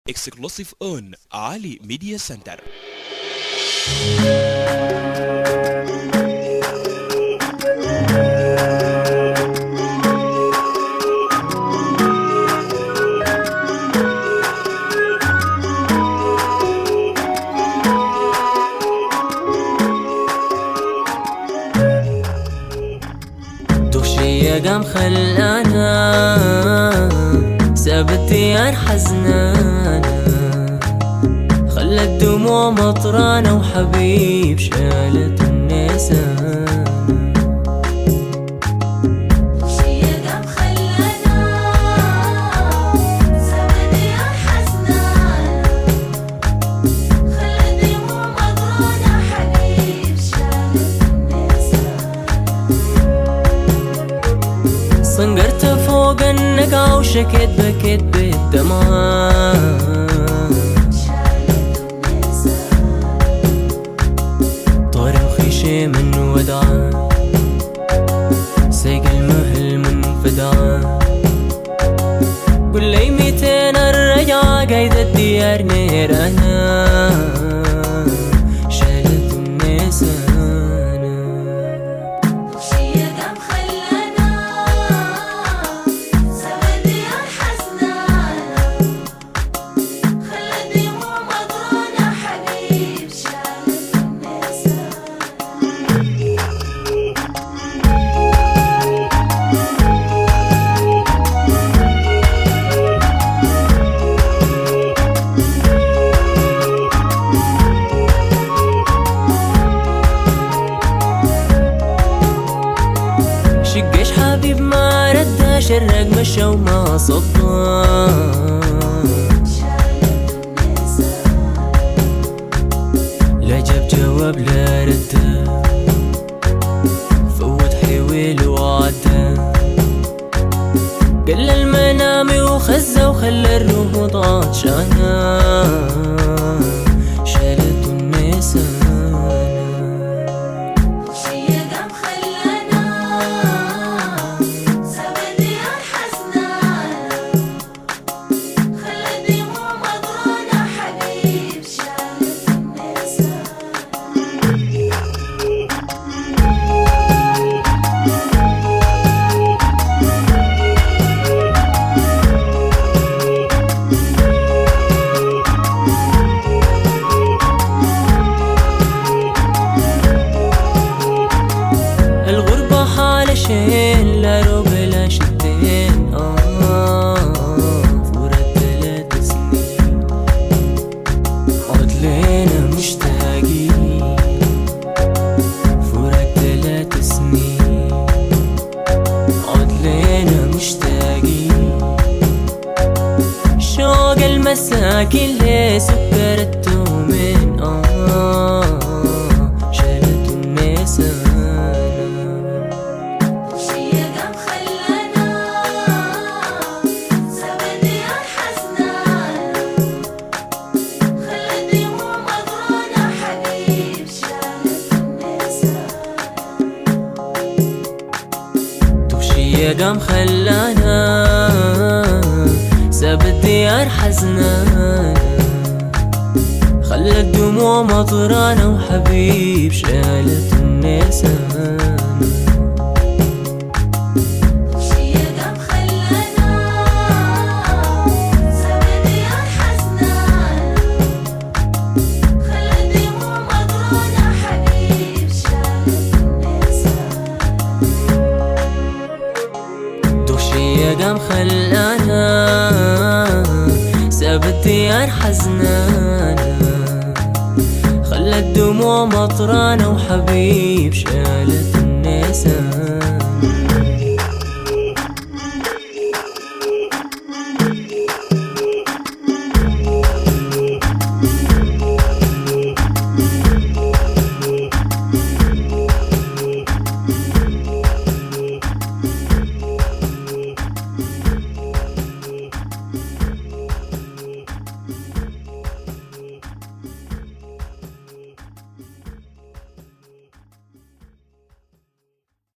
Exclusive on Ali Media Center. دوشي قام خلانا ساب الديار حزنانا، خلى الدموع مطرانا وحبيب شالت النسانا. دوشي قام خلانا ساب الديار حزنانا، خلى الدموع مطرانا حبيب شالت النسانا. صنقرت فوق النقع وشكيت بكيت بالدمعة، طار وخيشي من ودعة، سيق المهل من فدعة، كل يميتين الرجعة قايدة الديار نيرانا، شالت النسانا. دوشي قام خلانا ساب الديار حزنانا، خلى الدموع مطرانا حبيب شالت النسانا. شقش حبيب ما رده، شرق مشى وما صدى، لا جاب جواب لا رده، فوت حويل وعدى، قل المنامي وخزة وخلى الروح عطشانة، شالت النسانا. دوشي قام خلانا ساب الديار حزنانا، خلى الدموع مطرانا حبيب شالت النسانا. الغربة حالة شين، لا روب لا شدين، فورت 3 سنين عد لينا مشتاقين، فورت 3 سنين عد لينا مشتاقين، شوق المساكين ليه سكرته من شالت النسانا. دوشي قام خلانا ساب الديار حزنانا، خلى الدموع مطرانا حبيب شالت النسانا. دوشي قام خلانا ساب الديار حزنانا، خلى الدموع مطرانا وحبيب شالت النسانا. دوشي قام خلانا ساب الديار حزنانا، خلى الدموع مطرانا حبيب شالت النسانا. دوشي قام خلانا ساب الديار حزنانا، خلى الدموع مطرانا وحبيب شالت